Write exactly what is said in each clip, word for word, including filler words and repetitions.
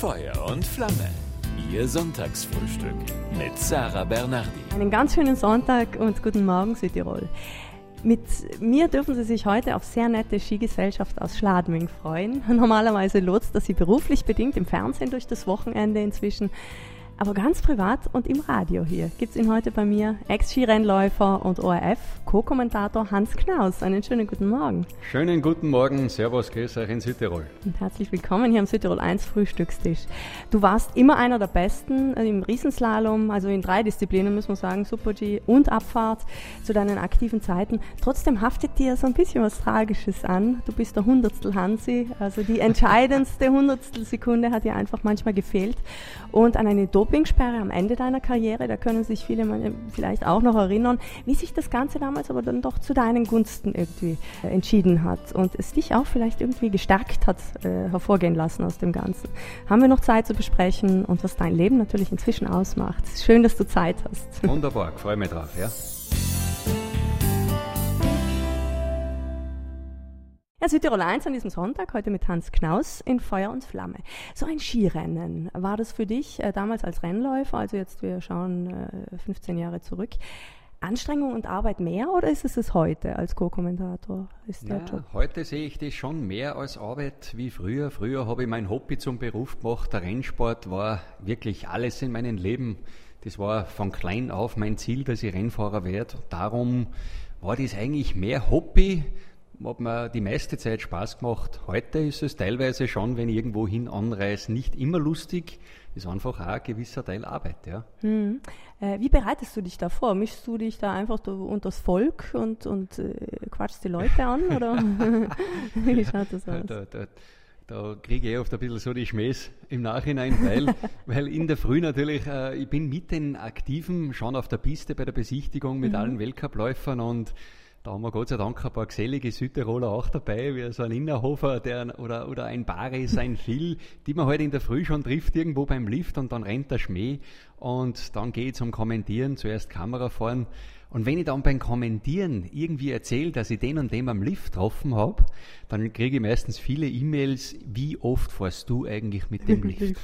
Feuer und Flamme. Ihr Sonntagsfrühstück mit Sarah Bernardi. Einen ganz schönen Sonntag und guten Morgen Südtirol. Mit mir dürfen Sie sich heute auf sehr nette Skigesellschaft aus Schladming freuen. Normalerweise lotst das Sie beruflich bedingt im Fernsehen durch das Wochenende inzwischen. Aber ganz privat und im Radio hier gibt es ihn heute bei mir, Ex-Skirennläufer und O R F-Co-Kommentator Hans Knaus. Einen schönen guten Morgen. Schönen guten Morgen, Servus, grüß euch in Südtirol. Und herzlich willkommen hier am Südtirol eins Frühstückstisch. Du warst immer einer der Besten im Riesenslalom, also in drei Disziplinen, muss man sagen, Super-G und Abfahrt zu deinen aktiven Zeiten. Trotzdem haftet dir so ein bisschen was Tragisches an. Du bist der Hundertstel Hansi, also die entscheidendste Hundertstel Sekunde hat dir einfach manchmal gefehlt. Und an eine Dopingsperre am Ende deiner Karriere, da können sich viele vielleicht auch noch erinnern, wie sich das Ganze damals aber dann doch zu deinen Gunsten irgendwie äh, entschieden hat und es dich auch vielleicht irgendwie gestärkt hat, äh, hervorgehen lassen aus dem Ganzen. Haben wir noch Zeit zu besprechen und was dein Leben natürlich inzwischen ausmacht. Schön, dass du Zeit hast. Wunderbar, freue mich drauf, ja. Ja, Südtirol eins an diesem Sonntag, heute mit Hans Knaus in Feuer und Flamme. So ein Skirennen, war das für dich äh, damals als Rennläufer, also jetzt wir schauen äh, fünfzehn Jahre zurück, Anstrengung und Arbeit mehr oder ist es es heute als Co-Kommentator? Ist der Na, Job? Heute sehe ich das schon mehr als Arbeit wie früher. Früher habe ich mein Hobby zum Beruf gemacht. Der Rennsport war wirklich alles in meinem Leben. Das war von klein auf mein Ziel, dass ich Rennfahrer werde. Darum war das eigentlich mehr Hobby. Hat mir die meiste Zeit Spaß gemacht. Heute ist es teilweise schon, wenn ich irgendwo hin anreise, nicht immer lustig. Ist einfach auch ein gewisser Teil Arbeit, ja. Hm. Äh, wie bereitest du dich da vor? Mischst du dich da einfach unter das Volk und, und äh, quatschst die Leute an? Oder wie schaut das aus? Da, da, da kriege ich oft ein bisschen so die Schmähs im Nachhinein, weil, weil in der Früh natürlich, äh, ich bin mit den Aktiven schon auf der Piste bei der Besichtigung mit mhm. allen Weltcupläufern und da haben wir Gott sei Dank ein paar gesellige Südtiroler auch dabei, wie so ein Innerhofer der, oder, oder ein Baris, ein Phil, die man halt in der Früh schon trifft, irgendwo beim Lift und dann rennt der Schmäh und dann geht es um Kommentieren, zuerst Kamera fahren. Und wenn ich dann beim Kommentieren irgendwie erzähle, dass ich den und den am Lift getroffen habe, dann kriege ich meistens viele E-Mails, wie oft fährst du eigentlich mit dem Lift?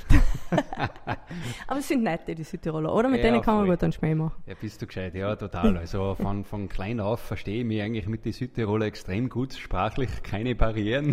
Aber es sind nette, die Südtiroler, oder? Mit ja, denen kann man voll. gut einen Schmäh machen. Ja, bist du gescheit, ja, total. Also von, von klein auf verstehe ich mich eigentlich mit den Südtiroler extrem gut, sprachlich keine Barrieren.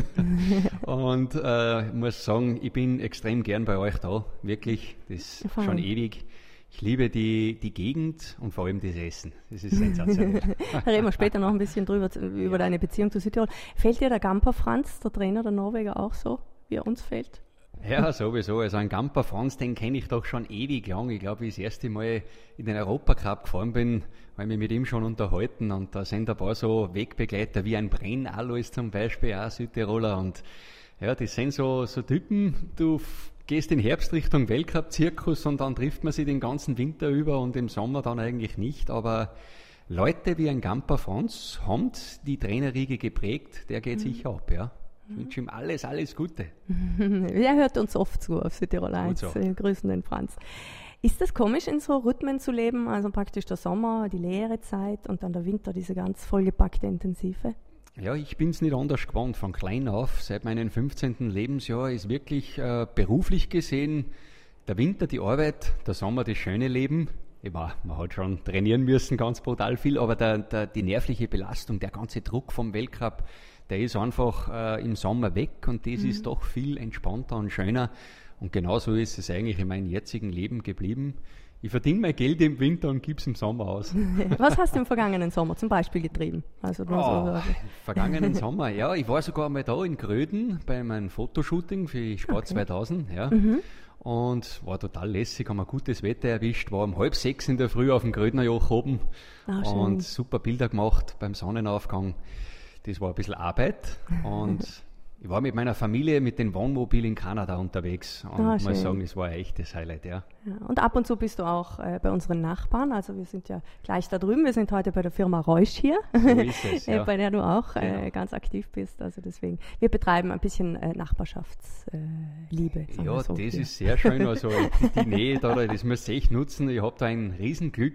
Und äh, muss sagen, ich bin extrem gern bei euch da, wirklich, das ist schon ewig. Ich liebe die, die Gegend und vor allem das Essen. Das ist sensationell. Da reden wir später noch ein bisschen drüber, über ja. deine Beziehung zu Südtirol. Fällt dir der Gamper Franz, der Trainer der Norweger, auch so, wie er uns fällt? Ja, sowieso. Also ein Gamper Franz, den kenne ich doch schon ewig lang. Ich glaube, wie ich das erste Mal in den Europacup gefahren bin, habe ich mich mit ihm schon unterhalten. Und da sind ein paar so Wegbegleiter wie ein Brenn Alois zum Beispiel, auch Südtiroler. Und ja, das sind so, so Typen, du gehst in Herbst Richtung Weltcup-Zirkus und dann trifft man sie den ganzen Winter über und im Sommer dann eigentlich nicht. Aber Leute wie ein Gamper Franz haben die Trainerriege geprägt, der geht mhm. sicher ab, ja. Ich wünsche ihm alles, alles Gute. Er hört uns oft zu auf Südtirol eins. So. Wir grüßen den Franz. Ist das komisch, in so Rhythmen zu leben? Also praktisch der Sommer, die leere Zeit und dann der Winter, diese ganz vollgepackte Intensive? Ja, ich bin es nicht anders gewohnt. Von klein auf, seit meinem fünfzehnten Lebensjahr, ist wirklich äh, beruflich gesehen der Winter die Arbeit, der Sommer das schöne Leben. Ja, man hat schon trainieren müssen, ganz brutal viel, aber der, der, die nervliche Belastung, der ganze Druck vom Weltcup, der ist einfach äh, im Sommer weg und das mhm. ist doch viel entspannter und schöner. Und genauso ist es eigentlich in meinem jetzigen Leben geblieben. Ich verdiene mein Geld im Winter und gebe es im Sommer aus. Was hast du im vergangenen Sommer zum Beispiel getrieben? Also oh, so, vergangenen Sommer, ja. Ich war sogar mal da in Gröden bei meinem Fotoshooting für Sport okay. zweitausend. Ja. Mhm. Und war total lässig, haben ein gutes Wetter erwischt, war um halb sechs in der Früh auf dem Grödnerjoch oben ah, und super Bilder gemacht beim Sonnenaufgang. Das war ein bisschen Arbeit und ich war mit meiner Familie mit dem Wohnmobil in Kanada unterwegs und ah, muss sagen, es war ein echtes Highlight, ja. ja. Und ab und zu bist du auch äh, bei unseren Nachbarn, also wir sind ja gleich da drüben, wir sind heute bei der Firma Reusch hier, so ist es, ja. bei der du auch äh, genau. ganz aktiv bist, also deswegen, wir betreiben ein bisschen äh, Nachbarschaftsliebe. Äh, ja, so das hier. ist sehr schön, also die, die Nähe da, das müsst ihr echt nutzen, ich habe da ein Riesenglück.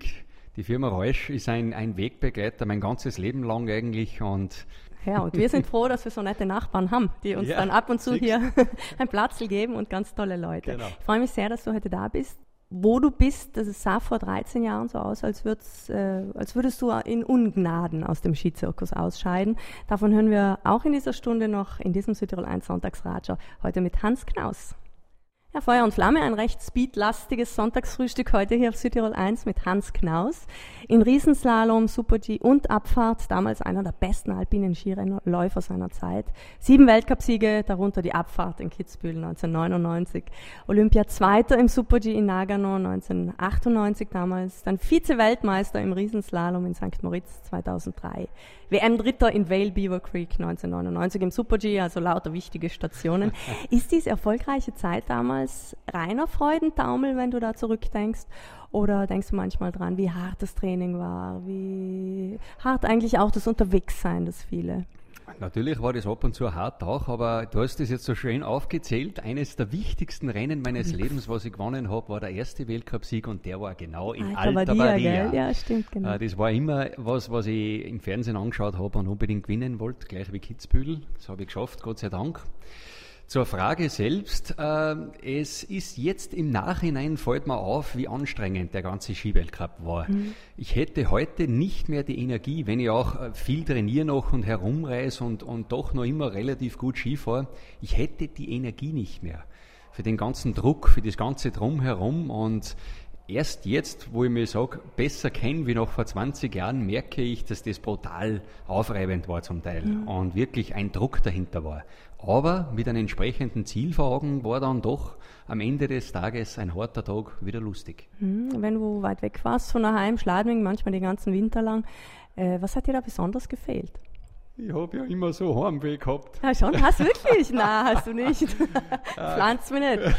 Die Firma Reusch ist ein, ein Wegbegleiter mein ganzes Leben lang eigentlich und ja, und wir sind froh, dass wir so nette Nachbarn haben, die uns ja, dann ab und zu siehst. hier ein Platzl geben und ganz tolle Leute. Genau. Ich freue mich sehr, dass du heute da bist. Wo du bist, das sah vor dreizehn Jahren so aus, als, äh, als würdest du in Ungnaden aus dem Skizirkus ausscheiden. Davon hören wir auch in dieser Stunde noch in diesem Südtirol eins Sonntagsratscher, heute mit Hans Knaus. Ja, Feuer und Flamme, ein recht speedlastiges Sonntagsfrühstück heute hier auf Südtirol eins mit Hans Knaus. In Riesenslalom, Super-G und Abfahrt, damals einer der besten alpinen Skiläufer seiner Zeit. Sieben Weltcupsiege, darunter die Abfahrt in Kitzbühel neunzehnhundertneunundneunzig. Olympia-Zweiter im Super-G in Nagano neunzehnhundertachtundneunzig damals. Dann Vize-Weltmeister im Riesenslalom in Sankt Moritz zweitausenddrei. W M-Dritter in Vale Beaver Creek neunzehnhundertneunundneunzig im Super-G, also lauter wichtige Stationen. Ist diese erfolgreiche Zeit damals reiner Freudentaumel, wenn du da zurückdenkst? Oder denkst du manchmal dran, wie hart das Training war, wie hart eigentlich auch das Unterwegssein, das viele? Natürlich war das ab und zu hart auch, aber du hast das jetzt so schön aufgezählt. Eines der wichtigsten Rennen meines Lebens, was ich gewonnen habe, war der erste Weltcupsieg und der war genau in Alta Badia. Ja, stimmt, genau. Das war immer was, was ich im Fernsehen angeschaut habe und unbedingt gewinnen wollte, gleich wie Kitzbühel. Das habe ich geschafft, Gott sei Dank. Zur Frage selbst, äh, es ist jetzt im Nachhinein, fällt mir auf, wie anstrengend der ganze Skiweltcup war. Mhm. Ich hätte heute nicht mehr die Energie, wenn ich auch viel trainiere noch und herumreise und, und doch noch immer relativ gut Ski fahre, ich hätte die Energie nicht mehr für den ganzen Druck, für das ganze Drumherum und erst jetzt, wo ich mich sage, besser kenne wie noch vor zwanzig Jahren, merke ich, dass das brutal aufreibend war zum Teil mhm. und wirklich ein Druck dahinter war. Aber mit einem entsprechenden Ziel vor Augen war dann doch am Ende des Tages ein harter Tag wieder lustig. Mhm. Wenn du weit weg warst von daheim, Schladming, manchmal den ganzen Winter lang, äh, was hat dir da besonders gefehlt? Ich habe ja immer so Heimweh gehabt. Ja schon, hast du wirklich? Nein, hast du nicht. Pflanzt mich nicht.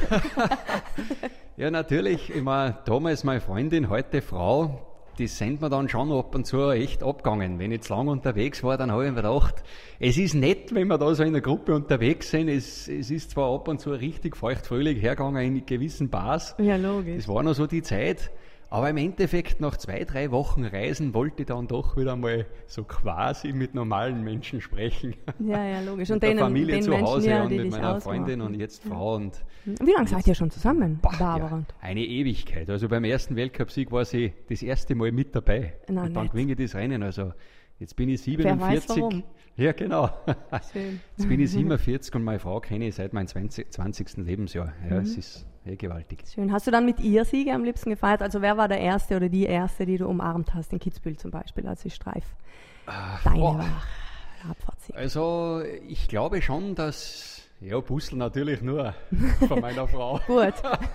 Ja, natürlich. Ich meine, damals meine Freundin, heute Frau, die sind mir dann schon ab und zu echt abgegangen. Wenn ich zu lange unterwegs war, dann habe ich mir gedacht, es ist nett, wenn wir da so in einer Gruppe unterwegs sind. Es, es ist zwar ab und zu richtig feuchtfröhlich hergegangen in gewissen Bars. Ja, logisch. Das war noch so die Zeit. Aber im Endeffekt, nach zwei, drei Wochen Reisen, wollte ich dann doch wieder mal so quasi mit normalen Menschen sprechen. Ja, ja, logisch. Und mit denen, der Familie den zu Menschen, Hause ja, und mit meiner ausmachen. Freundin und jetzt Frau. Und wie lange seid ihr schon zusammen, boah, Barbara? Ja, eine Ewigkeit. Also beim ersten Weltcupsieg war sie das erste Mal mit dabei. Na, und dann nett. gewinne ich das Rennen. Also jetzt bin ich siebenundvierzig. Wer weiß warum. Ja, genau. Schön. Jetzt bin ich siebenundvierzig und meine Frau kenne ich seit meinem zwanzigsten Lebensjahr. Ja, mhm. Es ist ja, gewaltig. Schön. Hast du dann mit ihr Siege am liebsten gefeiert? Also wer war der Erste oder die Erste, die du umarmt hast in Kitzbühel zum Beispiel, als die Streif Ach, deine boah. war? Abfahrtsieg. Also ich glaube schon, dass, ja, Bussel natürlich nur von meiner Frau. Gut.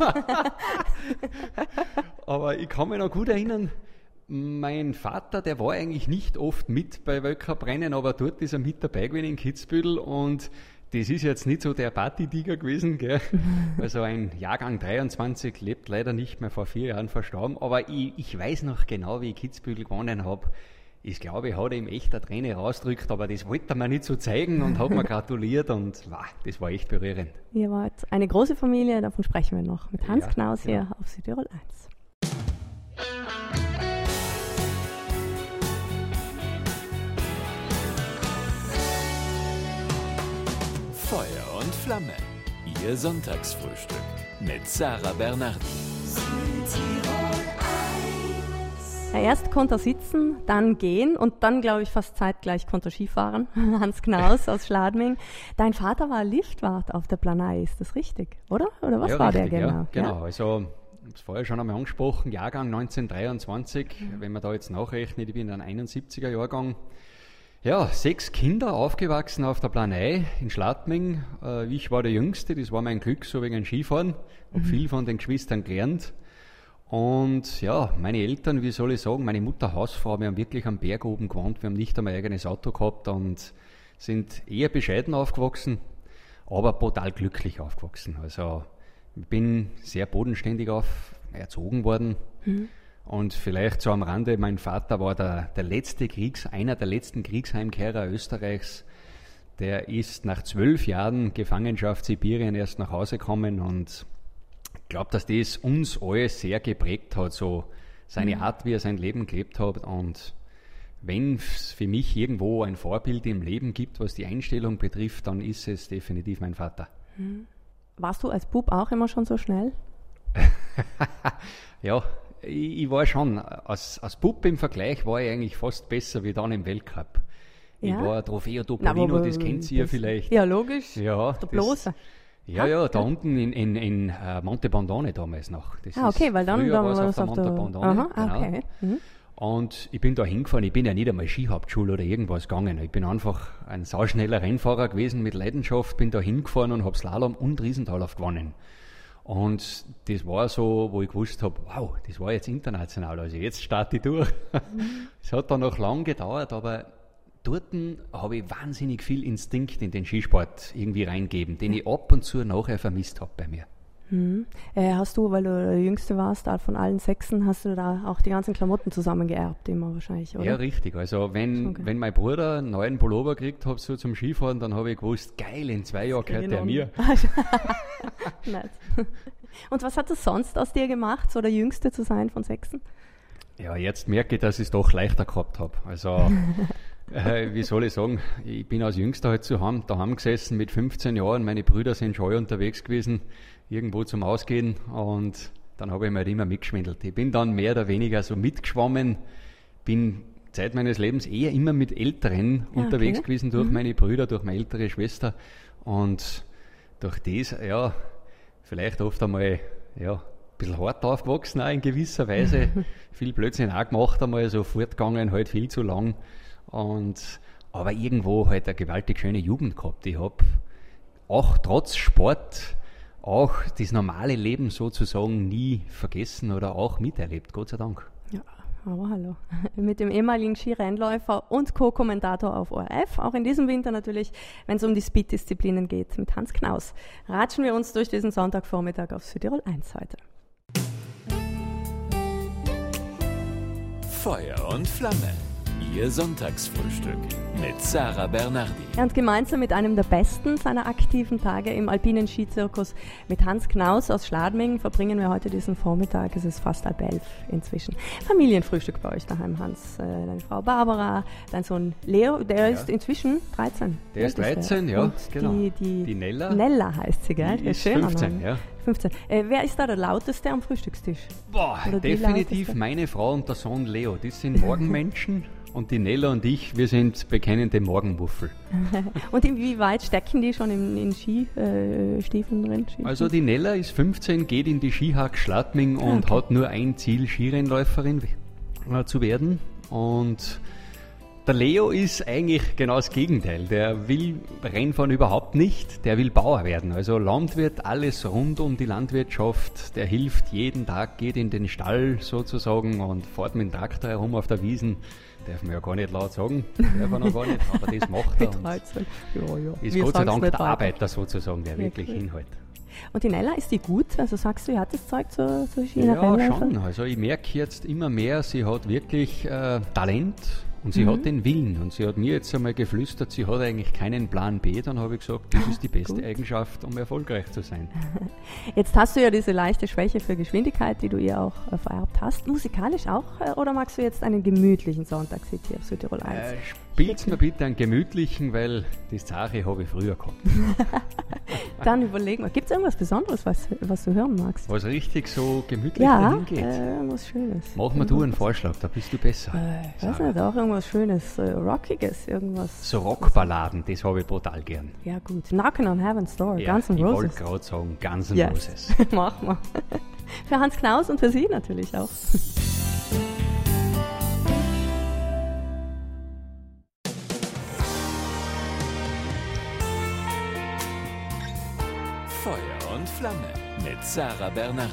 Aber ich kann mich noch gut erinnern, mein Vater, der war eigentlich nicht oft mit bei Weltcuprennen, aber dort ist er mit dabei gewesen in Kitzbühel und das ist jetzt nicht so der Partytiger gewesen, gell? Also ein Jahrgang dreiundzwanzig lebt leider nicht mehr, vor vier Jahren verstorben, aber ich, ich weiß noch genau, wie ich Kitzbühel gewonnen habe. Ich glaube, ich habe ihm echt eine Träne rausgedrückt, aber das wollte er mir nicht so zeigen und hat mir gratuliert und wow, das war echt berührend. Ihr wart eine große Familie, davon sprechen wir noch mit Hans Ja, Knaus genau. hier auf Südtirol eins. Feuer und Flamme. Ihr Sonntagsfrühstück mit Sarah Bernardi. Ja, erst konnte er sitzen, dann gehen und dann, glaube ich, fast zeitgleich konnte er Skifahren. Hans Knaus aus Schladming. Dein Vater war Liftwart auf der Planei, ist das richtig, oder? Oder was ja, war richtig, der genau? Ja, genau, also ich habe es vorher schon einmal angesprochen, Jahrgang neunzehnhundertdreiundzwanzig, mhm. wenn man da jetzt nachrechnet, ich bin ein einundsiebziger Jahrgang. Ja, sechs Kinder aufgewachsen auf der Planei in Schladming. Äh, ich war der Jüngste, das war mein Glück, so wegen Skifahren. Habe mhm. viel von den Geschwistern gelernt. Und ja, meine Eltern, wie soll ich sagen, meine Mutter Hausfrau, wir haben wirklich am Berg oben gewohnt, wir haben nicht einmal ein eigenes Auto gehabt und sind eher bescheiden aufgewachsen, aber total glücklich aufgewachsen. Also ich bin sehr bodenständig auf, erzogen worden. Mhm. Und vielleicht so am Rande, mein Vater war der, der letzte Kriegs, einer der letzten Kriegsheimkehrer Österreichs. Der ist nach zwölf Jahren Gefangenschaft Sibirien erst nach Hause gekommen und ich glaube, dass das uns alle sehr geprägt hat, so seine Mhm. Art, wie er sein Leben gelebt hat. Und wenn es für mich irgendwo ein Vorbild im Leben gibt, was die Einstellung betrifft, dann ist es definitiv mein Vater. Warst du als Bub auch immer schon so schnell? Ja, ich, ich war schon, als, als Bub im Vergleich war ich eigentlich fast besser wie dann im Weltcup. Ich Ja? war Trofeo Na, Topolino, aber das kennt sie ja das- vielleicht. Ja, logisch. Ja, Der das- Bloße. Ja, Ah, ja, da ja. unten in, in, in uh, Monte Bondone damals noch. Das Ah, okay, ist- weil dann, früher dann war's war auf das der auf Monte der... Bondone. Aha, Genau. okay. Mhm. Und ich bin da hingefahren, ich bin ja nicht einmal Skihauptschule oder irgendwas gegangen. Ich bin einfach ein sauschneller Rennfahrer gewesen mit Leidenschaft, bin da hingefahren und habe Slalom und Riesentalauf gewonnen. Und das war so, wo ich gewusst habe, wow, das war jetzt international, also jetzt starte ich durch. Es hat dann noch lang gedauert, aber dort habe ich wahnsinnig viel Instinkt in den Skisport irgendwie reingegeben, den ich ab und zu nachher vermisst habe bei mir. Mhm. Äh, hast du, weil du der Jüngste warst, von allen Sechsen, hast du da auch die ganzen Klamotten zusammengeerbt, immer wahrscheinlich, oder? Ja, richtig. Also wenn, Okay. wenn mein Bruder einen neuen Pullover gekriegt hat, so zum Skifahren, dann habe ich gewusst, geil, in zwei Jahren gehört der mir. Nett. Und was hat das sonst aus dir gemacht, so der Jüngste zu sein von Sechsen? Ja, jetzt merke ich, dass ich es doch leichter gehabt habe. Also, äh, wie soll ich sagen, ich bin als Jüngster halt zu Hause, daheim gesessen mit fünfzehn Jahren, meine Brüder sind schon alle unterwegs gewesen, irgendwo zum Ausgehen, und dann habe ich mir halt immer mitgeschwindelt. Ich bin dann mehr oder weniger so mitgeschwommen, bin Zeit meines Lebens eher immer mit Älteren Ja, unterwegs okay. gewesen, durch meine Brüder, durch meine ältere Schwester, und durch das, ja, vielleicht oft einmal, ja, ein bisschen hart aufgewachsen auch in gewisser Weise, viel Blödsinn auch gemacht, einmal so fortgegangen, halt viel zu lang, und aber irgendwo halt eine gewaltig schöne Jugend gehabt. Ich habe auch trotz Sport auch das normale Leben sozusagen nie vergessen oder auch miterlebt, Gott sei Dank. Ja, aber hallo. Mit dem ehemaligen Skirennläufer und Co-Kommentator auf O R F, auch in diesem Winter natürlich, wenn es um die Speed-Disziplinen geht, mit Hans Knaus. Ratschen wir uns durch diesen Sonntagvormittag auf Südtirol eins heute. Feuer und Flamme. Ihr Sonntagsfrühstück mit Sarah Bernardi. Ja, und gemeinsam mit einem der besten seiner aktiven Tage im alpinen Skizirkus, mit Hans Knaus aus Schladming, verbringen wir heute diesen Vormittag. Es ist fast halb elf inzwischen. Familienfrühstück bei euch daheim, Hans. Äh, deine Frau Barbara, dein Sohn Leo, der Ja. ist inzwischen dreizehn. Der Wie ist alt dreizehn, der? ja, Und genau. Die, die, Die Nella? Nella heißt sie, gell? Die Ja, ist schöner fünfzehn, Name. ja. fünfzehn. Äh, wer ist da der lauteste am Frühstückstisch? Boah, Oder die definitiv lauteste? meine Frau und der Sohn Leo. Das sind Morgenmenschen, und die Nella und ich, wir sind bekennende Morgenmuffel. Und inwieweit stecken die schon in, in Skistiefeln drin? Ski- Also die Nella ist fünfzehn, geht in die Skihack Schladming und Okay. hat nur ein Ziel, Skirennläuferin äh, zu werden. Und der Leo ist eigentlich genau das Gegenteil. Der will Rennfahren überhaupt nicht, der will Bauer werden. Also Landwirt, alles rund um die Landwirtschaft. Der hilft jeden Tag, geht in den Stall sozusagen und fährt mit dem Traktor herum auf der Wiesen. Darf man ja gar nicht laut sagen, darf er noch gar nicht, aber das macht er. Mit Und dreizehn. Ja, ja. ist Wir Gott sei sagen's Dank nicht der weiter. Arbeiter sozusagen, der Ja, wirklich cool. hinhält. Und die Nella, ist die gut? Also sagst du, sie hat das Zeug zur, zur Ja, Skirennläuferin? schon. Also ich merke jetzt immer mehr, sie hat wirklich äh, Talent und sie Mhm. hat den Willen. Und sie hat mir jetzt einmal geflüstert, sie hat eigentlich keinen Plan B. Dann habe ich gesagt, das ist die beste Gut. Eigenschaft, um erfolgreich zu sein. Jetzt hast du ja diese leichte Schwäche für Geschwindigkeit, die du ihr auch äh, vererbt hast. Musikalisch auch? Äh, oder magst du jetzt einen gemütlichen Sonntagshit hier auf Südtirol eins? Äh, Spiel's mir bitte einen gemütlichen, weil die Sache habe ich früher gehabt. Dann überlegen wir, gibt es irgendwas Besonderes, was, was du hören magst? Was richtig so gemütlich Ja, dahin geht. äh, irgendwas Schönes. Mach mir du einen Vorschlag, da bist du besser. Äh, ich weiß Sarah. nicht, auch irgendwas Schönes, äh, Rockiges, irgendwas. So Rockballaden, das habe ich brutal gern. Ja gut, Knockin' on Heaven's Door, Ja, Guns N' ich Roses. wollte gerade sagen, Guns N' Yes. Roses. Mach mal. Für Hans Knaus und für Sie natürlich auch. Feuer und Flamme mit Sarah Bernardi.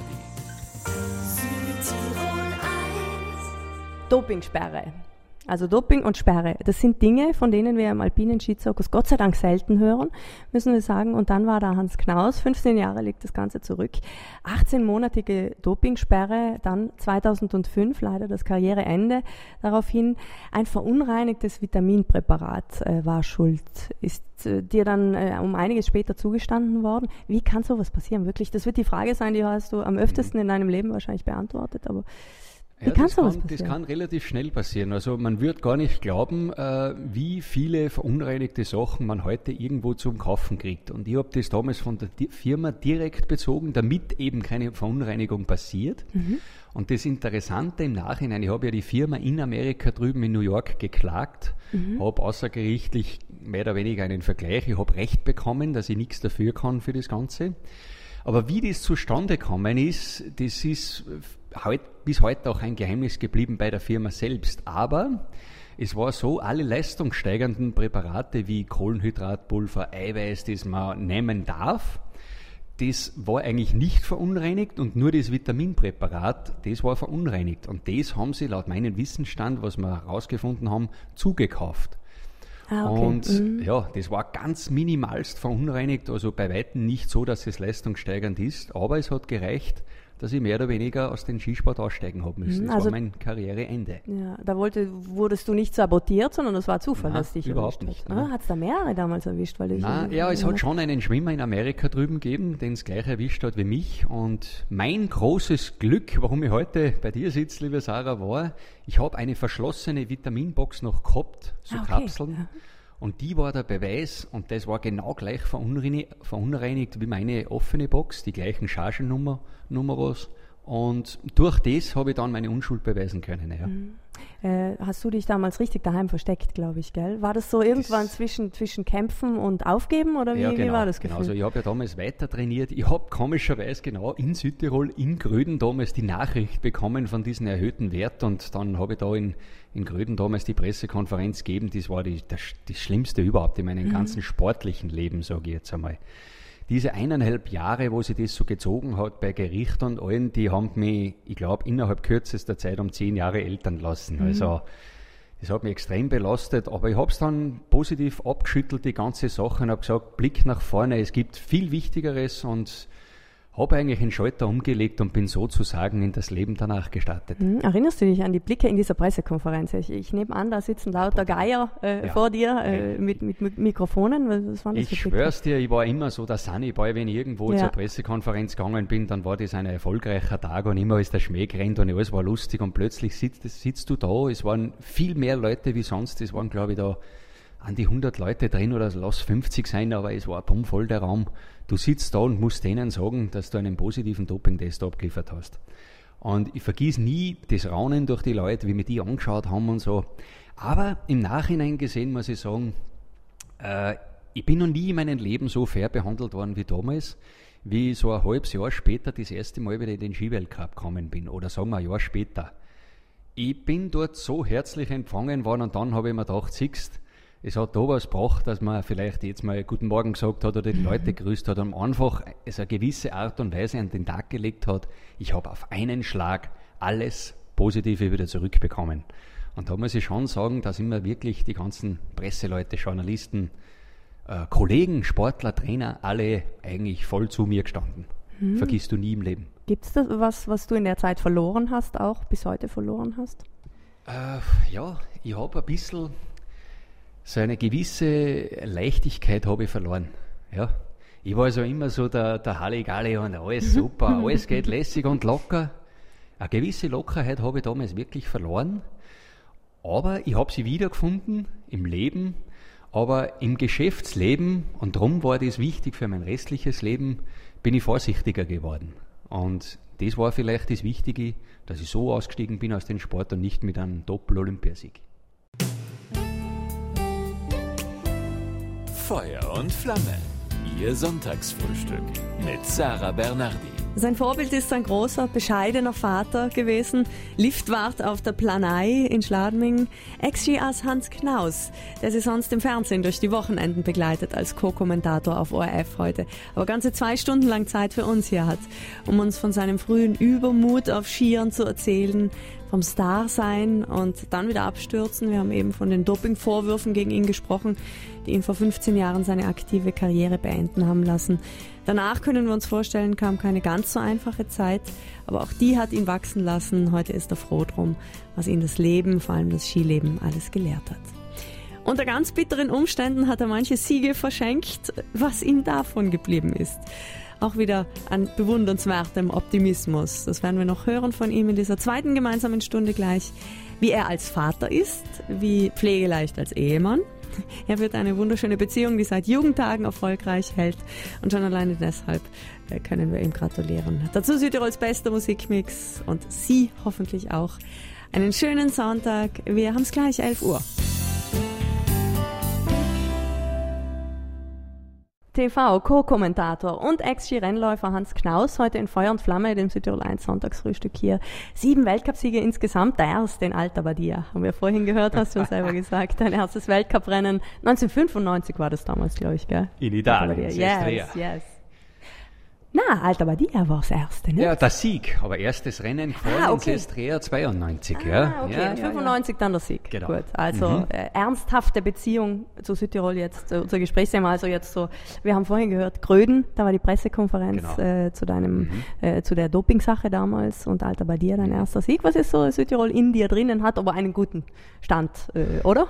Dopingsperre. Also Doping und Sperre, das sind Dinge, von denen wir im alpinen Skizirkus Gott sei Dank selten hören, müssen wir sagen. Und dann war da Hans Knaus, fünfzehn Jahre liegt das Ganze zurück, achtzehnmonatige Dopingsperre, dann zweitausendfünf leider das Karriereende. Daraufhin ein verunreinigtes Vitaminpräparat äh, war schuld. Ist äh, dir dann äh, um einiges später zugestanden worden. Wie kann sowas passieren? Wirklich, das wird die Frage sein, die hast du am öftesten in deinem Leben wahrscheinlich beantwortet, aber Wie kann sowas kann, passieren? Das kann relativ schnell passieren. Also man wird gar nicht glauben, äh, wie viele verunreinigte Sachen man heute irgendwo zum Kaufen kriegt. Und ich habe das damals von der Di- Firma direkt bezogen, damit eben keine Verunreinigung passiert. Mhm. Und das Interessante im Nachhinein, ich habe ja die Firma in Amerika drüben in New York geklagt, mhm. habe außergerichtlich mehr oder weniger einen Vergleich, ich habe Recht bekommen, dass ich nichts dafür kann für das Ganze. Aber wie das zustande gekommen ist, das ist heut, bis heute auch ein Geheimnis geblieben bei der Firma selbst. Aber es war so, alle leistungssteigernden Präparate wie Kohlenhydratpulver, Eiweiß, das man nehmen darf, das war eigentlich nicht verunreinigt und nur das Vitaminpräparat, das war verunreinigt. Und das haben sie laut meinem Wissensstand, was wir herausgefunden haben, zugekauft. Ah, okay. Und mhm. ja, das war ganz minimalst verunreinigt, also bei Weitem nicht so, dass es leistungssteigernd ist, aber es hat gereicht, dass ich mehr oder weniger aus dem Skisport aussteigen habe müssen. Das also, war mein Karriereende. Ja, da wollte, wurdest du nicht sabotiert, sondern das war Zufall, Nein, dass dich überhaupt erwischt nicht, hat. Ah, hat es da mehrere damals erwischt? Weil ich Nein, ich, ja, es ich, hat schon einen Schwimmer in Amerika drüben gegeben, den es gleich erwischt hat wie mich. Und mein großes Glück, warum ich heute bei dir sitze, liebe Sarah, war, ich habe eine verschlossene Vitaminbox noch gehabt, so ah, okay. Kapseln. Ja. Und die war der Beweis, und das war genau gleich verunreinigt, verunreinigt wie meine offene Box, die gleichen Chargennumeros. Und durch das habe ich dann meine Unschuld beweisen können. Ja. Mhm. Äh, hast du dich damals richtig daheim versteckt, glaube ich, gell? War das so irgendwann das zwischen, zwischen Kämpfen und Aufgeben oder wie, ja, genau, wie war das Gefühl? Genau, also ich habe ja damals weiter trainiert. Ich habe komischerweise genau in Südtirol, in Gröden damals die Nachricht bekommen von diesem erhöhten Wert, und dann habe ich da in, in Gröden damals die Pressekonferenz gegeben. Das war die, das, das Schlimmste überhaupt in meinem mhm. ganzen sportlichen Leben, sage ich jetzt einmal. Diese eineinhalb Jahre, wo sich das so gezogen hat bei Gericht und allen, die haben mich, ich glaube, innerhalb kürzester Zeit um zehn Jahre eltern lassen. Mhm. Also das hat mich extrem belastet, aber ich habe es dann positiv abgeschüttelt, die ganze Sache, und habe gesagt, Blick nach vorne, es gibt viel Wichtigeres, und habe eigentlich einen Schalter umgelegt und bin sozusagen in das Leben danach gestartet. Mhm. Erinnerst du dich an die Blicke in dieser Pressekonferenz? Ich, ich nehme an, da sitzen lauter Geier äh, ja. vor dir äh, mit, mit, mit Mikrofonen. Was waren das Ich für Blicke? schwör's dir, ich war immer so der Sunnyboy, wenn ich irgendwo ja. zur Pressekonferenz gegangen bin, dann war das ein erfolgreicher Tag und immer ist der Schmäh gerannt und alles war lustig, und plötzlich sitzt, sitzt du da, es waren viel mehr Leute wie sonst, es waren glaube ich da an die hundert Leute drin oder lass fünfzig sein, aber es war bummvoll der Raum. Du sitzt da und musst denen sagen, dass du einen positiven Doping-Test abgeliefert hast. Und ich vergiss nie das Raunen durch die Leute, wie wir die angeschaut haben und so. Aber im Nachhinein gesehen muss ich sagen, äh, ich bin noch nie in meinem Leben so fair behandelt worden wie damals, wie so ein halbes Jahr später das erste Mal wieder in den Skiweltcup gekommen bin, oder sagen wir ein Jahr später. Ich bin dort so herzlich empfangen worden, und dann habe ich mir gedacht, siehst, es hat da was gebracht, dass man vielleicht jetzt mal Guten Morgen gesagt hat oder die Leute grüßt hat und einfach es eine gewisse Art und Weise an den Tag gelegt hat. Ich habe auf einen Schlag alles Positive wieder zurückbekommen. Und da muss ich schon sagen, dass immer wirklich die ganzen Presseleute, Journalisten, äh, Kollegen, Sportler, Trainer, alle eigentlich voll zu mir gestanden. Hm. Vergisst du nie im Leben. Gibt es da was, was du in der Zeit verloren hast, auch bis heute verloren hast? Äh, ja, ich habe ein bisschen... So eine gewisse Leichtigkeit habe ich verloren. Ja. Ich war also immer so der, der Halligalli und alles super, alles geht lässig und locker. Eine gewisse Lockerheit habe ich damals wirklich verloren, aber ich habe sie wiedergefunden im Leben, aber im Geschäftsleben, und darum war das wichtig für mein restliches Leben, bin ich vorsichtiger geworden. Und das war vielleicht das Wichtige, dass ich so ausgestiegen bin aus dem Sport und nicht mit einem Doppel-Olympiasieg. Feuer und Flamme. Ihr Sonntagsfrühstück mit Sarah Bernardi. Sein Vorbild ist ein großer, bescheidener Vater gewesen, Liftwart auf der Planei in Schladming, Ex-Skiass Hans Knaus, der sie sonst im Fernsehen durch die Wochenenden begleitet als Co-Kommentator auf O R F heute, aber ganze zwei Stunden lang Zeit für uns hier hat, um uns von seinem frühen Übermut auf Skiern zu erzählen, vom Star sein und dann wieder abstürzen. Wir haben eben von den Dopingvorwürfen gegen ihn gesprochen, die ihn vor fünfzehn Jahren seine aktive Karriere beenden haben lassen. Danach können wir uns vorstellen, kam keine ganz so einfache Zeit, aber auch die hat ihn wachsen lassen. Heute ist er froh drum, was ihn das Leben, vor allem das Skileben, alles gelehrt hat. Unter ganz bitteren Umständen hat er manche Siege verschenkt, was ihm davon geblieben ist. Auch wieder an bewundernswertem Optimismus. Das werden wir noch hören von ihm in dieser zweiten gemeinsamen Stunde gleich. Wie er als Vater ist, wie pflegeleicht als Ehemann. Er führt eine wunderschöne Beziehung, die seit Jugendtagen erfolgreich hält. Und schon alleine deshalb können wir ihm gratulieren. Dazu Südtirols bester Musikmix und Sie hoffentlich auch. Einen schönen Sonntag. Wir haben es gleich, elf Uhr. T V-Co-Kommentator und Ex-Skirennläufer Hans Knaus, heute in Feuer und Flamme, dem Südtirol eins Sonntagsfrühstück hier. Sieben Weltcupsiege insgesamt, der erste in Alta Badia. Haben wir vorhin gehört, hast du selber gesagt. Dein erstes Weltcuprennen, neunzehnhundertfünfundneunzig war das damals, glaube ich, gell? In Italien, yes, yes. Na, Alta Badia war das erste, ne? Ja, der Sieg, aber erstes Rennen gefahren ah, okay. in Sestriere zweiundneunzig. Ah, ja. okay, ja, und ja, fünfundneunzig ja. dann der Sieg. Genau. Gut, also mhm. äh, ernsthafte Beziehung zu Südtirol jetzt, äh, unser Gesprächsthema, also jetzt so, wir haben vorhin gehört, Gröden, da war die Pressekonferenz genau. äh, zu deinem, mhm. äh, zu der Dopingsache damals und Alta Badia, dein erster Sieg. Was ist so Südtirol in dir drinnen hat, aber einen guten Stand, äh, oder?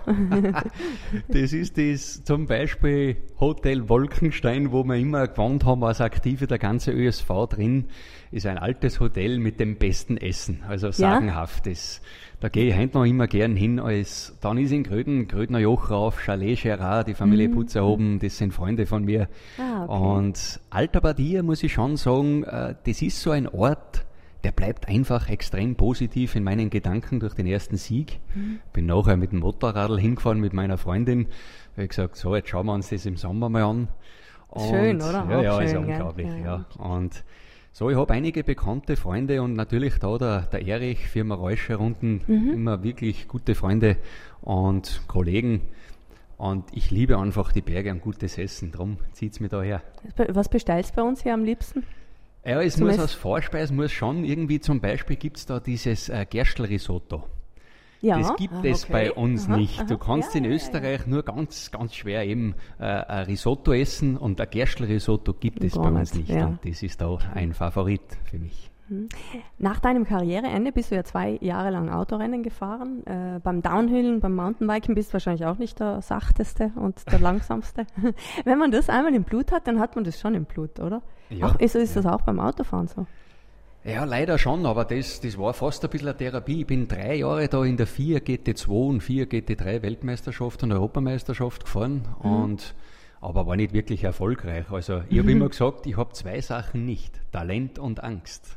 Das ist das zum Beispiel Hotel Wolkenstein, wo wir immer gewohnt haben als Aktive, der ganze Ö S V drin, ist ein altes Hotel mit dem besten Essen, also sagenhaft. Das, da gehe ich heute noch immer gern hin. Als, dann ist in Gröden, Grödner Joch rauf, Chalet Gerard, die Familie mhm. Putzer oben, das sind Freunde von mir. Ah, okay. Und Alta Badia, muss ich schon sagen, das ist so ein Ort, der bleibt einfach extrem positiv in meinen Gedanken durch den ersten Sieg. Mhm. Bin nachher mit dem Motorradl hingefahren mit meiner Freundin. Ich habe gesagt, so, jetzt schauen wir uns das im Sommer mal an. Und schön, oder? Ja, auch ja, schön, ist gell? unglaublich. Ja, ja. Und so, ich habe einige bekannte Freunde und natürlich da der, der Erich, Firma Reuscher unten, mhm. immer wirklich gute Freunde und Kollegen. Und ich liebe einfach die Berge und gutes Essen, darum zieht es mich da her. Was bestellst du bei uns hier am liebsten? Ja, es Zum muss Essen? als Vorspeise, muss schon irgendwie, zum Beispiel gibt es da dieses äh, Gerstl-Risotto. Ja, das gibt ah, es okay. bei uns aha, nicht. Du aha, kannst ja, in ja, Österreich ja. nur ganz, ganz schwer eben äh, ein Risotto essen und ein Gerstl-Risotto gibt es Gar bei uns nicht, nicht. ja. Und das ist da ein Favorit für mich. Nach deinem Karriereende bist du ja zwei Jahre lang Autorennen gefahren. Äh, beim Downhillen, beim Mountainbiken bist du wahrscheinlich auch nicht der sachteste und der langsamste. Wenn man das einmal im Blut hat, dann hat man das schon im Blut, oder? Ja, auch, ist, ist ja. das auch beim Autofahren so? Ja, leider schon, aber das, das war fast ein bisschen eine Therapie. Ich bin drei Jahre da in der vier G T zwei und vier G T drei Weltmeisterschaft und Europameisterschaft gefahren, mhm. und, aber war nicht wirklich erfolgreich. Also ich habe immer gesagt, ich habe zwei Sachen nicht, Talent und Angst.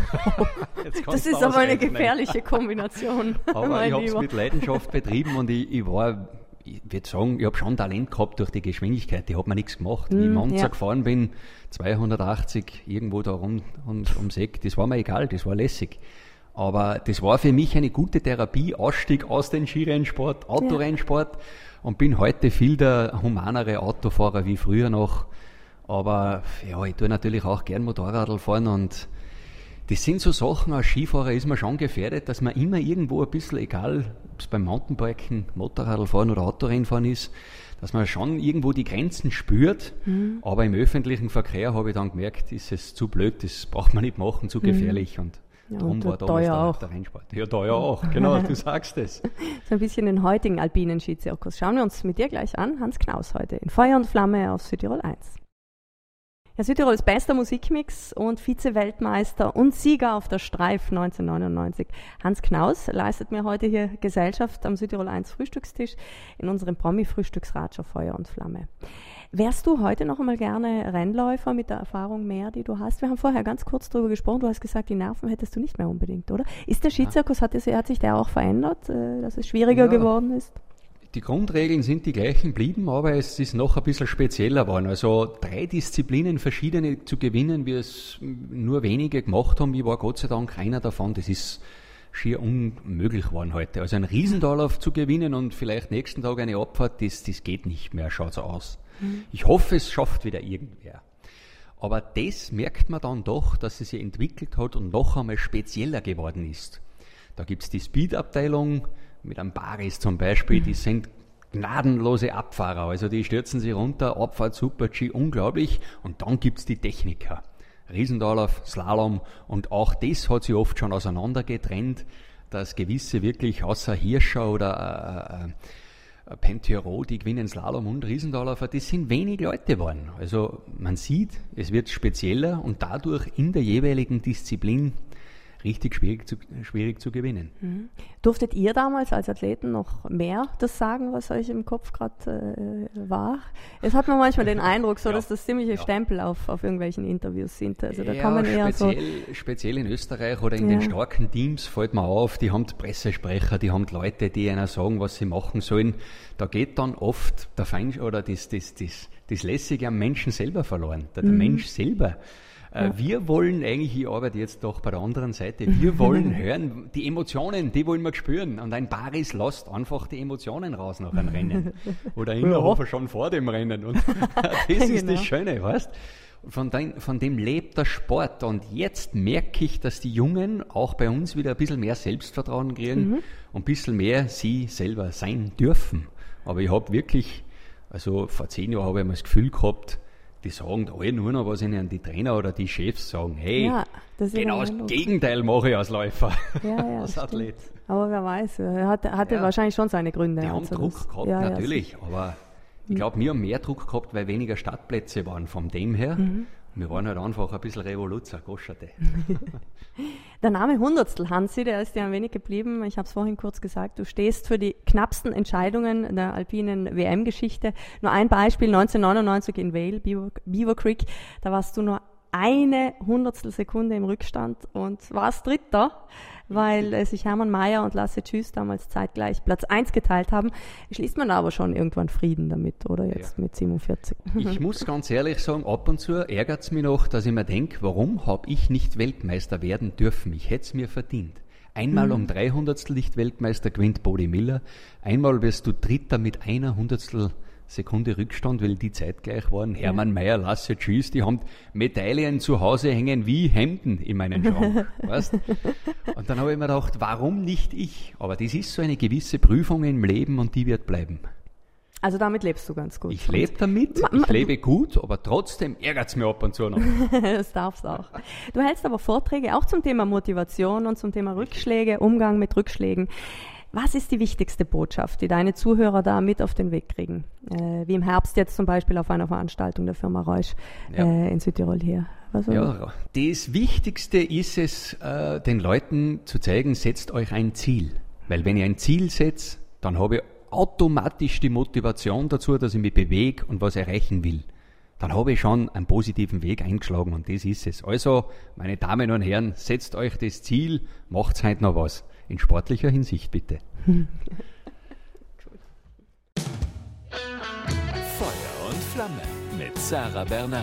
Das ist aber eine gefährliche Kombination. Aber ich habe es mit Leidenschaft betrieben und ich, ich war, ich würde sagen, ich habe schon Talent gehabt durch die Geschwindigkeit. Ich habe mir nichts gemacht. Wie ich Mm, Monza ja. gefahren bin, zweihundertachtzig, irgendwo da rum und ums Eck, das war mir egal, das war lässig. Aber das war für mich eine gute Therapie, Ausstieg aus dem Skirennsport, Autorennsport, ja. und bin heute viel der humanere Autofahrer wie früher noch. Aber ja, ich tue natürlich auch gern Motorradl fahren und das sind so Sachen, als Skifahrer ist man schon gefährdet, dass man immer irgendwo ein bisschen, egal ob es beim Mountainbiken, Motorradfahren oder Autorennfahren ist, dass man schon irgendwo die Grenzen spürt. Mhm. Aber im öffentlichen Verkehr habe ich dann gemerkt, ist es zu blöd, das braucht man nicht machen, zu gefährlich. Mhm. Und ja, darum und war damals teuer der, auch. der Rennsport. Ja, teuer auch, genau, du sagst es. So ein bisschen den heutigen alpinen Skizirkus. Schauen wir uns mit dir gleich an. Hans Knaus heute in Feuer und Flamme auf Südtirol eins. Ja, Südtirols bester Musikmix und Vize-Weltmeister und Sieger auf der Streif neunzehnhundertneunundneunzig. Hans Knaus leistet mir heute hier Gesellschaft am Südtirol eins Frühstückstisch in unserem Promi-Frühstücksratscher Feuer und Flamme. Wärst du heute noch einmal gerne Rennläufer mit der Erfahrung mehr, die du hast? Wir haben vorher ganz kurz darüber gesprochen. Du hast gesagt, die Nerven hättest du nicht mehr unbedingt, oder? Ist der Skizirkus, hat, hat sich der auch verändert, dass es schwieriger ja. geworden ist? Die Grundregeln sind die gleichen geblieben, aber es ist noch ein bisschen spezieller geworden. Also drei Disziplinen verschiedene zu gewinnen, wie es nur wenige gemacht haben. Ich war Gott sei Dank einer davon. Das ist schier unmöglich geworden heute. Also einen Riesendorlauf zu gewinnen und vielleicht nächsten Tag eine Abfahrt, das, das geht nicht mehr, schaut so aus. Mhm. Ich hoffe, es schafft wieder irgendwer. Aber das merkt man dann doch, dass es sich entwickelt hat und noch einmal spezieller geworden ist. Da gibt es die Speed-Abteilung, mit einem Baris zum Beispiel, die sind gnadenlose Abfahrer, also die stürzen sich runter, Abfahrt, Super-G, unglaublich, und dann gibt's die Techniker, Riesendorlauf, Slalom, und auch das hat sich oft schon auseinander getrennt, dass gewisse wirklich außer Hirscher oder Pentheiro, die gewinnen Slalom und Riesendalläufer, das sind wenig Leute geworden. Also man sieht, es wird spezieller und dadurch in der jeweiligen Disziplin richtig schwierig zu, schwierig zu gewinnen. Mhm. Durftet ihr damals als Athleten noch mehr das sagen, was euch im Kopf gerade äh, war? Es hat man manchmal den Eindruck, so, ja. dass das ziemliche ja. Stempel auf, auf irgendwelchen Interviews sind. Also da ja, kann man eher speziell, so speziell in Österreich oder in ja. den starken Teams fällt mir auf, die haben die Pressesprecher, die haben die Leute, die einer sagen, was sie machen sollen. Da geht dann oft der Fein oder das, das, das, das Lässige am Menschen selber verloren. Der, der mhm. Mensch selber. Ja. Wir wollen eigentlich, ich arbeite jetzt doch bei der anderen Seite, wir wollen hören, die Emotionen, die wollen wir spüren. Und ein Baris lässt einfach die Emotionen raus nach einem Rennen. Oder Innerhofer schon vor dem Rennen. Und das ist genau. das Schöne, weißt? Von dem, von dem lebt der Sport. Und jetzt merke ich, dass die Jungen auch bei uns wieder ein bisschen mehr Selbstvertrauen kriegen mhm. und ein bisschen mehr sie selber sein dürfen. Aber ich habe wirklich, also vor zehn Jahren habe ich mal das Gefühl gehabt, die sagen alle nur noch, was ihnen die Trainer oder die Chefs sagen. Hey, ja, das genau das Gegenteil mache ich als Läufer, ja, ja, als Athlet. Aber wer weiß, er hatte, hatte ja. wahrscheinlich schon seine Gründe. Die haben also Druck das, gehabt, ja, natürlich. Ja, aber ich glaube, wir haben mehr Druck gehabt, weil weniger Startplätze waren von dem her. Mhm. Wir waren halt einfach ein bisschen Revoluzer, Goscherte. Der Name Hundertstel, Hansi, der ist ja ein wenig geblieben. Ich habe es vorhin kurz gesagt, du stehst für die knappsten Entscheidungen der alpinen W M-Geschichte. Nur ein Beispiel, neunzehnhundertneunundneunzig in Vail, Beaver, Beaver Creek, da warst du nur eine Hundertstel Sekunde im Rückstand und warst Dritter, weil äh, sich Hermann Mayer und Lasse Tschüss damals zeitgleich Platz eins geteilt haben. Schließt man aber schon irgendwann Frieden damit, oder jetzt ja. mit siebenundvierzig? Ich muss ganz ehrlich sagen, ab und zu ärgert es mich noch, dass ich mir denke, warum habe ich nicht Weltmeister werden dürfen? Ich hätte es mir verdient. Einmal mhm. um drei Hundertstel nicht Weltmeister gewinnt Bode Miller, einmal wirst du Dritter mit einer Hundertstel Sekunde Rückstand, weil die zeitgleich waren. Ja. Hermann Mayer, Lasse Tschüss, die haben Medaillen zu Hause hängen wie Hemden in meinen Schrank. Weißt? Und dann habe ich mir gedacht, warum nicht ich? Aber das ist so eine gewisse Prüfung im Leben und die wird bleiben. Also damit lebst du ganz gut. Ich lebe damit, ich lebe gut, aber trotzdem ärgert es mir ab und zu noch. Das darfst du auch. Du hältst aber Vorträge auch zum Thema Motivation und zum Thema Rückschläge, Umgang mit Rückschlägen. Was ist die wichtigste Botschaft, die deine Zuhörer da mit auf den Weg kriegen? Äh, wie im Herbst jetzt zum Beispiel auf einer Veranstaltung der Firma Reusch ja. äh, in Südtirol hier. Also, ja, das Wichtigste ist es, äh, den Leuten zu zeigen, setzt euch ein Ziel. Weil wenn ich ein Ziel setze, dann habe ich automatisch die Motivation dazu, dass ich mich bewege und was erreichen will. Dann habe ich schon einen positiven Weg eingeschlagen und das ist es. Also, meine Damen und Herren, setzt euch das Ziel, macht's heute noch was. In sportlicher Hinsicht, bitte. Feuer und Flamme mit Sarah Bernard.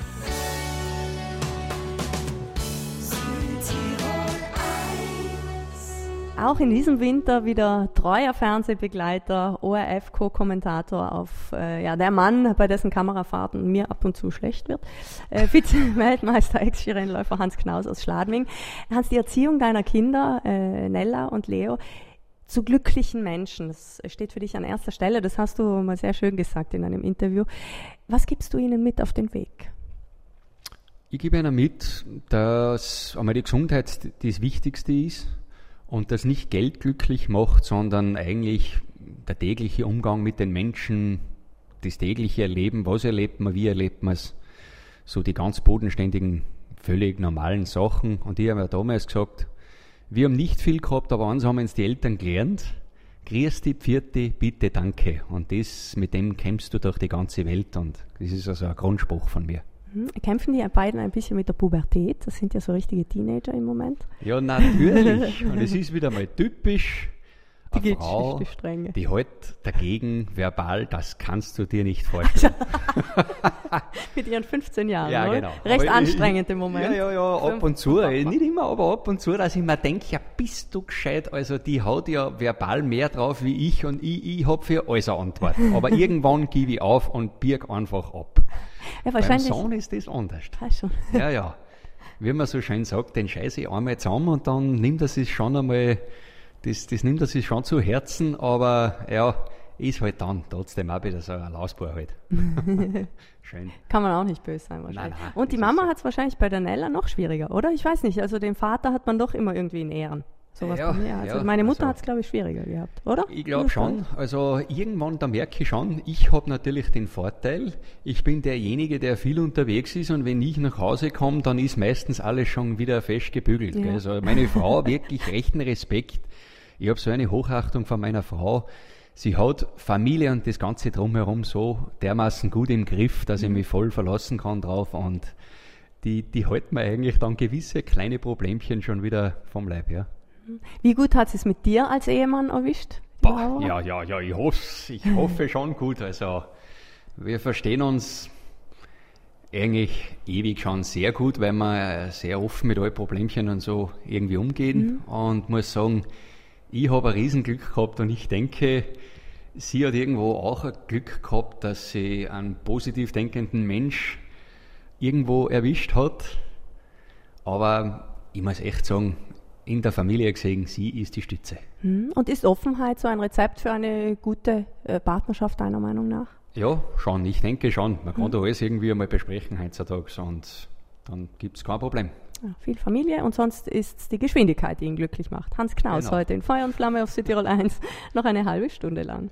Auch in diesem Winter wieder treuer Fernsehbegleiter, O R F-Co-Kommentator auf, äh, ja, der Mann, bei dessen Kamerafahrten mir ab und zu schlecht wird. Äh, Vize-Weltmeister, Ex-Skirennläufer Hans Knaus aus Schladming. Hans, die Erziehung deiner Kinder, äh, Nella und Leo, zu glücklichen Menschen, das steht für dich an erster Stelle. Das hast du mal sehr schön gesagt in einem Interview. Was gibst du ihnen mit auf den Weg? Ich gebe ihnen mit, dass einmal die Gesundheit das Wichtigste ist. Und das nicht Geld glücklich macht, sondern eigentlich der tägliche Umgang mit den Menschen, das tägliche Erleben, was erlebt man, wie erlebt man es, so die ganz bodenständigen, völlig normalen Sachen. Und ich habe ja damals gesagt, wir haben nicht viel gehabt, aber eins haben uns die Eltern gelernt, grüß die, Pfiati, bitte, danke. Und das, mit dem kämpfst du durch die ganze Welt und das ist also ein Grundspruch von mir. Kämpfen die beiden ein bisschen mit der Pubertät? Das sind ja so richtige Teenager im Moment. Ja, natürlich. Und es ist wieder mal typisch. Die eine Frau, die Strenge. Die halt dagegen verbal, das kannst du dir nicht vorstellen. Mit ihren fünfzehn Jahren, ja, oder? Genau. Recht aber anstrengend ich, im Moment. Ja, ja, ja, ab und zu. Nicht immer, aber ab und zu, dass ich mir denke, ja, bist du gescheit. Also die haut ja verbal mehr drauf wie ich und ich, ich habe für alles eine Antwort. Aber irgendwann gebe ich auf und birg einfach ab. Ja, Beim Sohn ist das anders. Ah, schon. Ja, ja. Wie man so schön sagt, den scheiße ich einmal zusammen und dann nimmt er sich schon einmal, das, das nimmt er sich schon zu Herzen, aber ja, ist halt dann trotzdem auch wieder so ein Lausbauer halt. Schön. Kann man auch nicht böse sein wahrscheinlich. Nein, nein, und die Mama hat es wahrscheinlich bei der Nella noch schwieriger, oder? Ich weiß nicht, also den Vater hat man doch immer irgendwie in Ehren. sowas Ja, bei mir. Also ja, meine Mutter also- hat es, glaube ich, schwieriger gehabt, oder? Ich glaube schon. Also irgendwann, da merke ich schon, ich habe natürlich den Vorteil, ich bin derjenige, der viel unterwegs ist und wenn ich nach Hause komme, dann ist meistens alles schon wieder fest gebügelt. Ja. Gell? Also meine Frau, wirklich rechten Respekt. Ich habe so eine Hochachtung von meiner Frau. Sie hat Familie und das Ganze drumherum so dermaßen gut im Griff, dass ich mich voll verlassen kann drauf und die, die halten mir eigentlich dann gewisse kleine Problemchen schon wieder vom Leib, ja. Wie gut hat es mit dir als Ehemann erwischt? Boah, ja, ja, ja, ich hoffe, ich hoffe schon gut. Also wir verstehen uns eigentlich ewig schon sehr gut, weil wir sehr offen mit allen Problemchen und so irgendwie umgehen. Mhm. Und muss sagen, ich habe ein Riesenglück gehabt und ich denke, sie hat irgendwo auch ein Glück gehabt, dass sie einen positiv denkenden Mensch irgendwo erwischt hat. Aber ich muss echt sagen, in der Familie gesehen, sie ist die Stütze. Und ist Offenheit so ein Rezept für eine gute äh, Partnerschaft deiner Meinung nach? Ja, schon. Ich denke schon. Man kann mhm. da alles irgendwie einmal besprechen heutzutage und dann gibt es kein Problem. Ja, viel Familie und sonst ist es die Geschwindigkeit, die ihn glücklich macht. Hans Knaus Genau. heute in Feuer und Flamme auf Südtirol eins, noch eine halbe Stunde lang.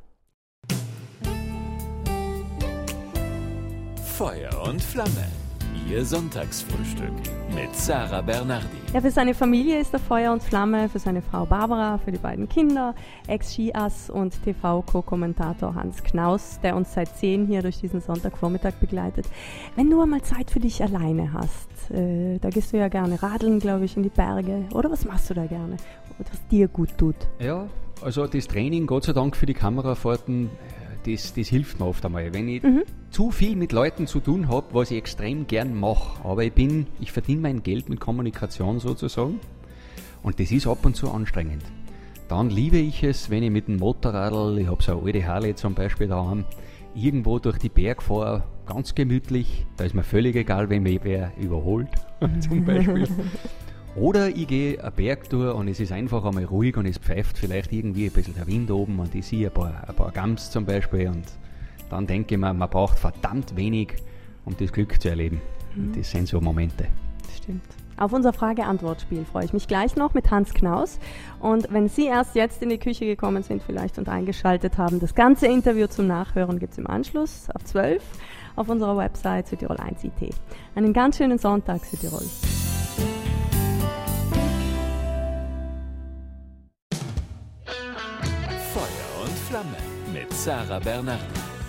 Feuer und Flamme. Ihr Sonntagsfrühstück mit Sarah Bernardi. Ja, für seine Familie ist er Feuer und Flamme, für seine Frau Barbara, für die beiden Kinder, Ex-Skiass und T V-Co-Kommentator Hans Knaus, der uns seit zehn hier durch diesen Sonntagvormittag begleitet. Wenn du einmal Zeit für dich alleine hast, äh, da gehst du ja gerne radeln, glaube ich, in die Berge, oder was machst du da gerne, was dir gut tut? Ja, also das Training, Gott sei Dank für die Kamerafahrten, das, das hilft mir oft einmal. Wenn ich mhm. zu viel mit Leuten zu tun habe, was ich extrem gern mache, aber ich bin, ich verdiene mein Geld mit Kommunikation sozusagen und das ist ab und zu anstrengend. Dann liebe ich es, wenn ich mit dem Motorradl, ich habe so eine alte Harley zum Beispiel daheim, irgendwo durch die Berg fahre, ganz gemütlich, da ist mir völlig egal, wenn mich wer überholt, zum Beispiel. Oder ich gehe einen Bergtour und es ist einfach einmal ruhig und es pfeift vielleicht irgendwie ein bisschen der Wind oben und ich sehe ein paar, ein paar Gams zum Beispiel und dann denke ich mir, man braucht verdammt wenig, um das Glück zu erleben. Mhm. Und das sind so Momente. Das stimmt. Auf unser Frage-Antwort-Spiel freue ich mich gleich noch mit Hans Knaus. Und wenn Sie erst jetzt in die Küche gekommen sind vielleicht und eingeschaltet haben, das ganze Interview zum Nachhören gibt es im Anschluss auf zwölf auf unserer Website Südtirol eins punkt I T. Einen ganz schönen Sonntag, Südtirol. Feuer und Flamme mit Sarah Bernardi.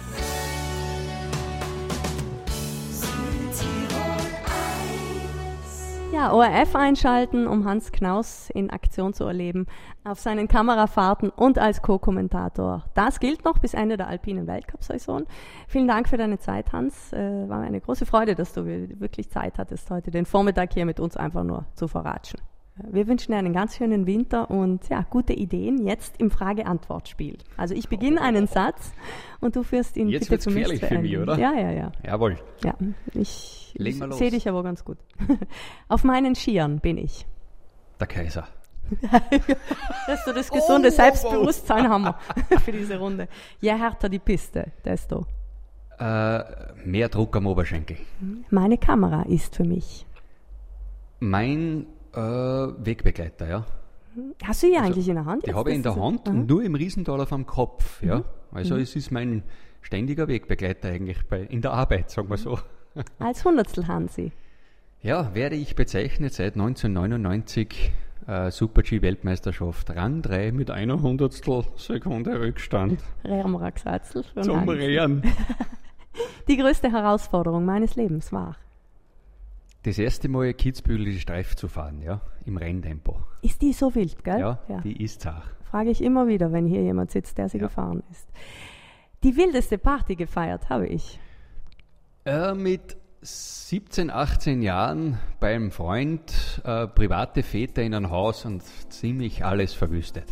Ja, O R F einschalten, um Hans Knaus in Aktion zu erleben, auf seinen Kamerafahrten und als Co-Kommentator. Das gilt noch bis Ende der alpinen Weltcup-Saison. Vielen Dank für deine Zeit, Hans. Äh, war mir eine große Freude, dass du wirklich Zeit hattest, heute den Vormittag hier mit uns einfach nur zu verratschen. Wir wünschen dir einen ganz schönen Winter und ja, gute Ideen jetzt im Frage-Antwort-Spiel. Also ich beginne einen Satz und du führst ihn jetzt bitte zu mir. Jetzt wird's gefährlich für mich, oder? Ja, ja, ja. Jawohl. Ja, ich, ich los. sehe dich aber ganz gut. Auf meinen Skiern bin ich. Der Kaiser. Dass du das gesunde Oh, Selbstbewusstsein haben wir für diese Runde. Je härter die Piste, desto. Äh, mehr Druck am Oberschenkel. Meine Kamera ist für mich. Mein äh, Wegbegleiter, ja. Hast du die Also, eigentlich in der Hand? Die jetzt? habe ich in Das der ist- Hand Aha. und nur im Riesental auf dem Kopf. Ja. Mhm. Also Mhm. es ist mein ständiger Wegbegleiter eigentlich bei, in der Arbeit, sagen wir so. Als Hundertstel Hansi. Ja, werde ich bezeichnet seit neunzehnhundertneunundneunzig äh, Super-G-Weltmeisterschaft. Rang drei mit einer Hundertstel Sekunde Rückstand Rärmracksatzel. von zum Hansi. Rehren. Die größte Herausforderung meines Lebens war. Das erste Mal Kitzbühel die Streif zu fahren, ja, im Renntempo. Ist die so wild, gell? Ja, die ist auch. Frage ich immer wieder, wenn hier jemand sitzt, der sie Ja. gefahren ist. Die wildeste Party gefeiert habe ich. Äh, mit siebzehn, achtzehn Jahren beim Freund äh, private Fete in ein Haus und ziemlich alles verwüstet.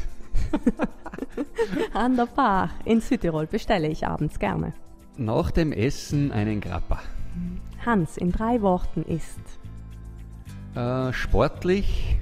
An der Bar in Südtirol bestelle ich abends gerne. Nach dem Essen einen Grappa. Hans in drei Worten ist. Äh, sportlich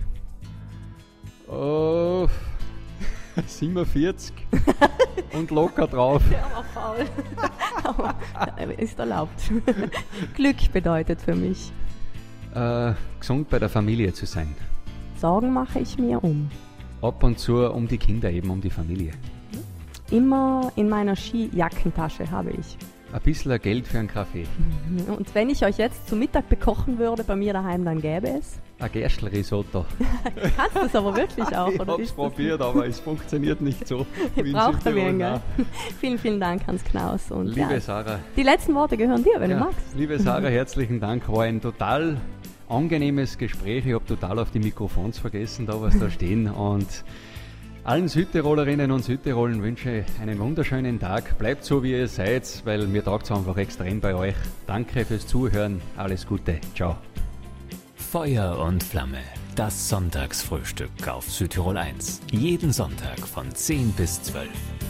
äh, siebenundvierzig und locker drauf. Der war faul. Aber ist erlaubt. Glück bedeutet für mich. Äh, gesund bei der Familie zu sein. Sorgen mache ich mir um. ab und zu um die Kinder, eben um die Familie. Immer in meiner Skijackentasche habe ich. Ein bisschen Geld für einen Kaffee. Und wenn ich euch jetzt zu Mittag bekochen würde bei mir daheim, dann gäbe es? Ein Gerstl-Risotto. Du kannst das aber wirklich auch, ich oder? habe es probiert, aber es funktioniert nicht so. wie in Braucht er Südtirol. weniger. Vielen, vielen Dank, Hans Knaus. Und Liebe ja, Sarah. die letzten Worte gehören dir, wenn Ja, du magst. liebe Sarah, herzlichen Dank. War ein total angenehmes Gespräch. Ich habe total auf die Mikrofons vergessen, da was da stehen. Und allen Südtirolerinnen und Südtirolern wünsche ich einen wunderschönen Tag. Bleibt so, wie ihr seid, weil mir taugt es einfach extrem bei euch. Danke fürs Zuhören. Alles Gute. Ciao. Feuer und Flamme. Das Sonntagsfrühstück auf Südtirol eins. Jeden Sonntag von zehn bis zwölf.